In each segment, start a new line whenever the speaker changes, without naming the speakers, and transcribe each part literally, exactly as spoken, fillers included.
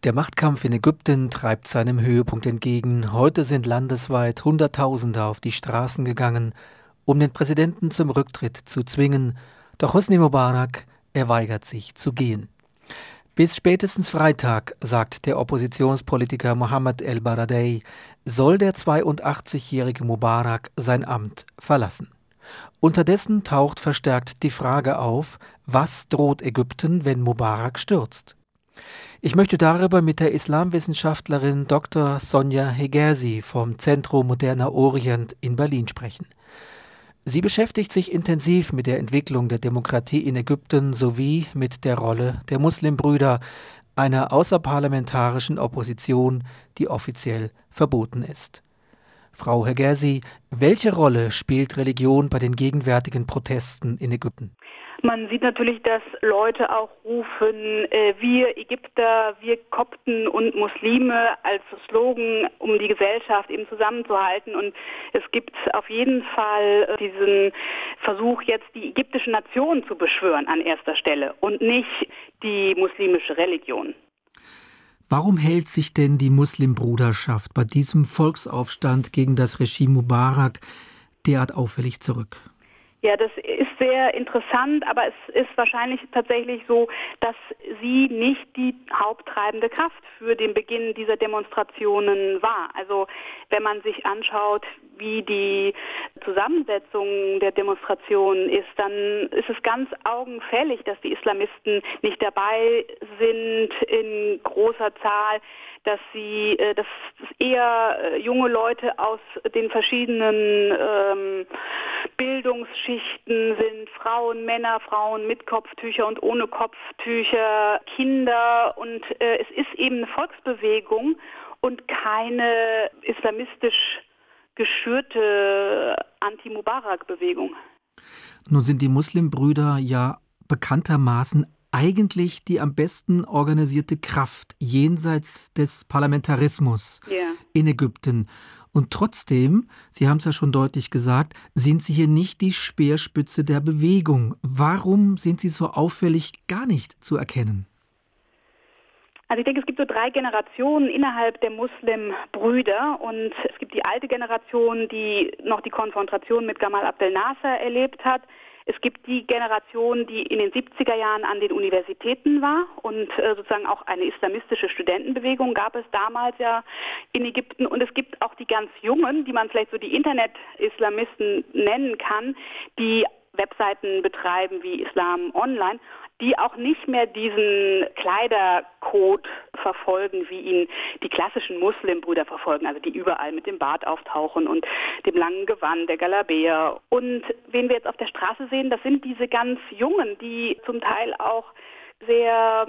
Der Machtkampf in Ägypten treibt seinem Höhepunkt entgegen. Heute sind landesweit Hunderttausende auf die Straßen gegangen, um den Präsidenten zum Rücktritt zu zwingen. Doch Hosni Mubarak, er weigert sich zu gehen. Bis spätestens Freitag, sagt der Oppositionspolitiker Mohammed El-Baradei, soll der zweiundachtzigjährige Mubarak sein Amt verlassen. Unterdessen taucht verstärkt die Frage auf, was droht Ägypten, wenn Mubarak stürzt? Ich möchte darüber mit der Islamwissenschaftlerin Doktor Sonja Hegersi vom Zentrum Moderner Orient in Berlin sprechen. Sie beschäftigt sich intensiv mit der Entwicklung der Demokratie in Ägypten sowie mit der Rolle der Muslimbrüder, einer außerparlamentarischen Opposition, die offiziell verboten ist. Frau Hegersi, welche Rolle spielt Religion bei den gegenwärtigen Protesten in Ägypten?
Man sieht natürlich, dass Leute auch rufen, äh, wir Ägypter, wir Kopten und Muslime als Slogan, um die Gesellschaft eben zusammenzuhalten. Und es gibt auf jeden Fall äh, diesen Versuch, jetzt die ägyptische Nation zu beschwören an erster Stelle und nicht die muslimische Religion.
Warum hält sich denn die Muslimbruderschaft bei diesem Volksaufstand gegen das Regime Mubarak derart auffällig zurück?
Ja, das ist sehr interessant, aber es ist wahrscheinlich tatsächlich so, dass sie nicht die haupttreibende Kraft für den Beginn dieser Demonstrationen war. Also wenn man sich anschaut, wie die Zusammensetzung der Demonstrationen ist, dann ist es ganz augenfällig, dass die Islamisten nicht dabei sind in großer Zahl, dass sie, dass eher junge Leute aus den verschiedenen ähm, Bildungsschichten sind, Frauen, Männer, Frauen mit Kopftücher und ohne Kopftücher, Kinder, und äh, es ist eben eine Volksbewegung und keine islamistisch geschürte Anti-Mubarak-Bewegung.
Nun sind die Muslimbrüder ja bekanntermaßen eigentlich die am besten organisierte Kraft jenseits des Parlamentarismus yeah. in Ägypten. Und trotzdem, Sie haben es ja schon deutlich gesagt, sind Sie hier nicht die Speerspitze der Bewegung. Warum sind Sie so auffällig gar nicht zu erkennen?
Also ich denke, es gibt so drei Generationen innerhalb der Muslimbrüder, und es gibt die alte Generation, die noch die Konfrontation mit Gamal Abdel Nasser erlebt hat. Es gibt die Generation, die in den siebziger Jahren an den Universitäten war, und äh, sozusagen auch eine islamistische Studentenbewegung gab es damals ja in Ägypten. Und es gibt auch die ganz Jungen, die man vielleicht so die Internet-Islamisten nennen kann, die Webseiten betreiben wie Islam Online, die auch nicht mehr diesen Kleidercode verfolgen, wie ihn die klassischen Muslimbrüder verfolgen, also die überall mit dem Bart auftauchen und dem langen Gewand, der Galabea. Und wen wir jetzt auf der Straße sehen, das sind diese ganz Jungen, die zum Teil auch sehr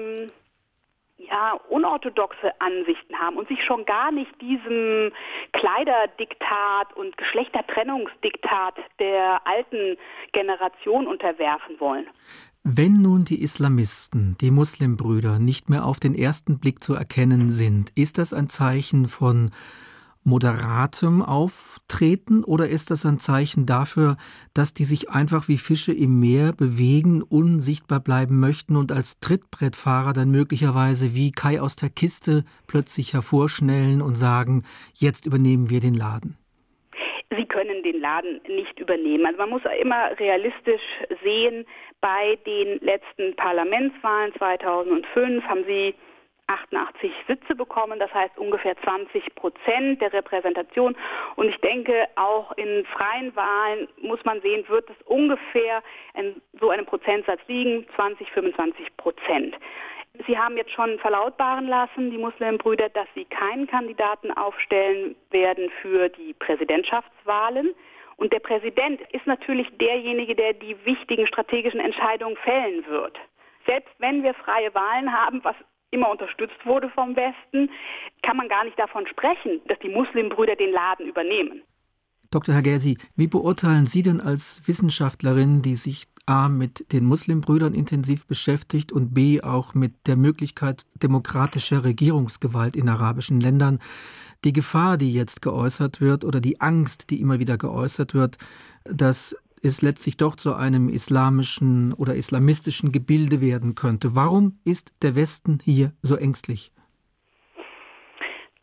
ja, unorthodoxe Ansichten haben und sich schon gar nicht diesem Kleiderdiktat und Geschlechtertrennungsdiktat der alten Generation unterwerfen wollen.
Wenn nun die Islamisten, die Muslimbrüder, nicht mehr auf den ersten Blick zu erkennen sind, ist das ein Zeichen von moderatem Auftreten oder ist das ein Zeichen dafür, dass die sich einfach wie Fische im Meer bewegen, unsichtbar bleiben möchten und als Trittbrettfahrer dann möglicherweise wie Kai aus der Kiste plötzlich hervorschnellen und sagen, jetzt übernehmen wir den Laden?
Sie können den Laden nicht übernehmen. Also man muss immer realistisch sehen, bei den letzten Parlamentswahlen zweitausendfünf haben sie achtundachtzig Sitze bekommen, das heißt ungefähr zwanzig Prozent der Repräsentation. Und ich denke, auch in freien Wahlen muss man sehen, wird es ungefähr in so einem Prozentsatz liegen, zwanzig, fünfundzwanzig Prozent. Sie haben jetzt schon verlautbaren lassen, die Muslimbrüder, dass sie keinen Kandidaten aufstellen werden für die Präsidentschaftswahlen. Und der Präsident ist natürlich derjenige, der die wichtigen strategischen Entscheidungen fällen wird. Selbst wenn wir freie Wahlen haben, was immer unterstützt wurde vom Westen, kann man gar nicht davon sprechen, dass die Muslimbrüder den Laden übernehmen.
Doktor Hegersi, wie beurteilen Sie denn als Wissenschaftlerin, die sich A. mit den Muslimbrüdern intensiv beschäftigt und B. auch mit der Möglichkeit demokratischer Regierungsgewalt in arabischen Ländern, die Gefahr, die jetzt geäußert wird, oder die Angst, die immer wieder geäußert wird, dass es letztlich doch zu einem islamischen oder islamistischen Gebilde werden könnte? Warum ist der Westen hier so ängstlich?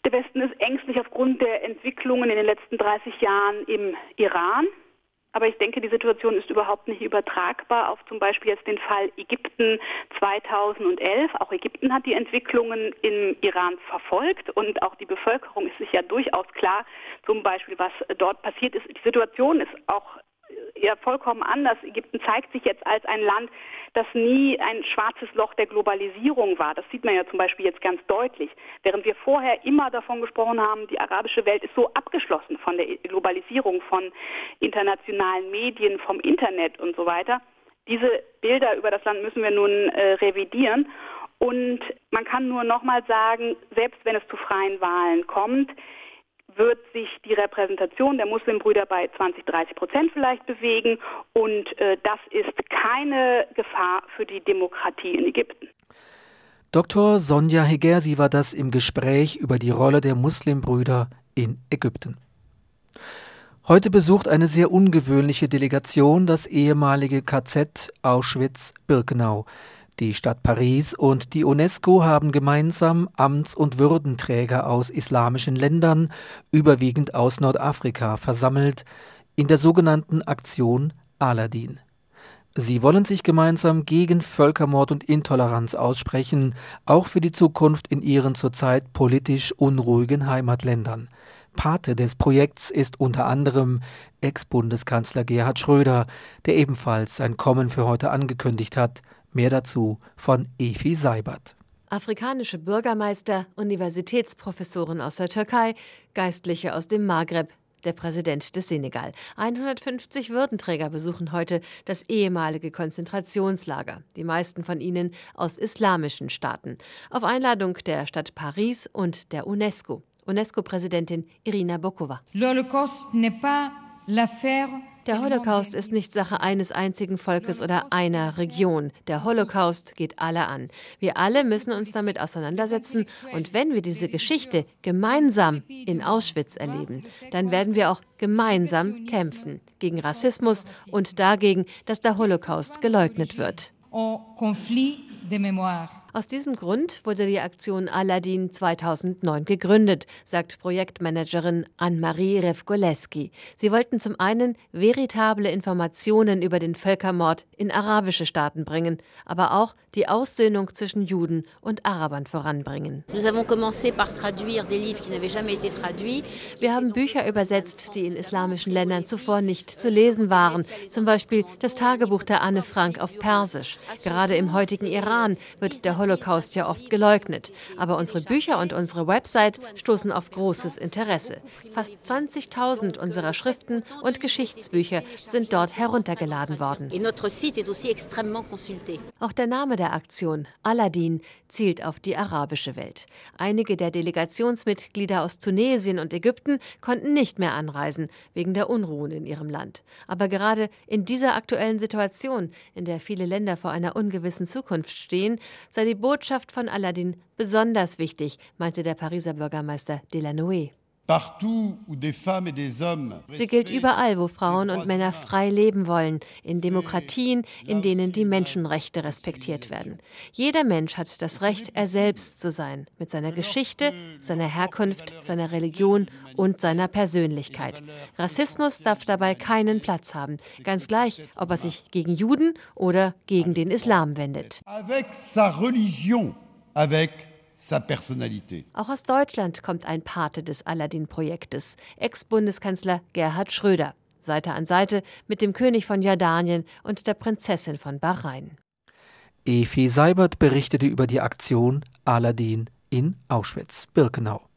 Der Westen ist ängstlich aufgrund der Entwicklungen in den letzten dreißig Jahren im Iran. Aber ich denke, die Situation ist überhaupt nicht übertragbar auf zum Beispiel jetzt den Fall Ägypten zweitausendelf. Auch Ägypten hat die Entwicklungen im Iran verfolgt und auch die Bevölkerung ist sich ja durchaus klar, zum Beispiel was dort passiert ist. Die Situation ist auch ja vollkommen anders. Ägypten zeigt sich jetzt als ein Land, das nie ein schwarzes Loch der Globalisierung war. Das sieht man ja zum Beispiel jetzt ganz deutlich. Während wir vorher immer davon gesprochen haben, die arabische Welt ist so abgeschlossen von der Globalisierung, von internationalen Medien, vom Internet und so weiter. Diese Bilder über das Land müssen wir nun äh, revidieren. Und man kann nur nochmal sagen, selbst wenn es zu freien Wahlen kommt, wird sich die Repräsentation der Muslimbrüder bei zwanzig, dreißig Prozent vielleicht bewegen und äh, das ist keine Gefahr für die Demokratie in Ägypten.
Doktor Sonja Hegersi war das im Gespräch über die Rolle der Muslimbrüder in Ägypten. Heute besucht eine sehr ungewöhnliche Delegation das ehemalige K Z Auschwitz-Birkenau. Die Stadt Paris und die UNESCO haben gemeinsam Amts- und Würdenträger aus islamischen Ländern, überwiegend aus Nordafrika, versammelt in der sogenannten Aktion Aladdin. Sie wollen sich gemeinsam gegen Völkermord und Intoleranz aussprechen, auch für die Zukunft in ihren zurzeit politisch unruhigen Heimatländern. Pate des Projekts ist unter anderem Ex-Bundeskanzler Gerhard Schröder, der ebenfalls sein Kommen für heute angekündigt hat. Mehr dazu von Efi Seibert.
Afrikanische Bürgermeister, Universitätsprofessoren aus der Türkei, Geistliche aus dem Maghreb, der Präsident des Senegal. hundertfünfzig Würdenträger besuchen heute das ehemalige Konzentrationslager, die meisten von ihnen aus islamischen Staaten, auf Einladung der Stadt Paris und der UNESCO. UNESCO-Präsidentin Irina Bokova. Der Holocaust ist nicht Sache eines einzigen Volkes oder einer Region. Der Holocaust geht alle an. Wir alle müssen uns damit auseinandersetzen. Und wenn wir diese Geschichte gemeinsam in Auschwitz erleben, dann werden wir auch gemeinsam kämpfen gegen Rassismus und dagegen, dass der Holocaust geleugnet wird. Aus diesem Grund wurde die Aktion Aladdin zweitausendneun gegründet, sagt Projektmanagerin Anne-Marie Revgoleski. Sie wollten zum einen veritable Informationen über den Völkermord in arabische Staaten bringen, aber auch die Aussöhnung zwischen Juden und Arabern voranbringen. Wir haben Bücher übersetzt, die in islamischen Ländern zuvor nicht zu lesen waren, zum Beispiel das Tagebuch der Anne Frank auf Persisch. Gerade im heutigen Iran wird der Holocaust ja oft geleugnet. Aber unsere Bücher und unsere Website stoßen auf großes Interesse. Fast zwanzigtausend unserer Schriften und Geschichtsbücher sind dort heruntergeladen worden. Auch der Name der Aktion, Aladdin, zielt auf die arabische Welt. Einige der Delegationsmitglieder aus Tunesien und Ägypten konnten nicht mehr anreisen, wegen der Unruhen in ihrem Land. Aber gerade in dieser aktuellen Situation, in der viele Länder vor einer ungewissen Zukunft stehen, sei die Botschaft von Aladdin besonders wichtig, meinte der Pariser Bürgermeister Delanoë. Sie gilt überall, wo Frauen und Männer frei leben wollen, in Demokratien, in denen die Menschenrechte respektiert werden. Jeder Mensch hat das Recht, er selbst zu sein, mit seiner Geschichte, seiner Herkunft, seiner Religion und seiner Persönlichkeit. Rassismus darf dabei keinen Platz haben, ganz gleich, ob er sich gegen Juden oder gegen den Islam wendet. Auch aus Deutschland kommt ein Pate des Aladdin-Projektes, Ex-Bundeskanzler Gerhard Schröder, Seite an Seite mit dem König von Jordanien und der Prinzessin von Bahrain.
Efi Seibert berichtete über die Aktion Aladdin in Auschwitz-Birkenau.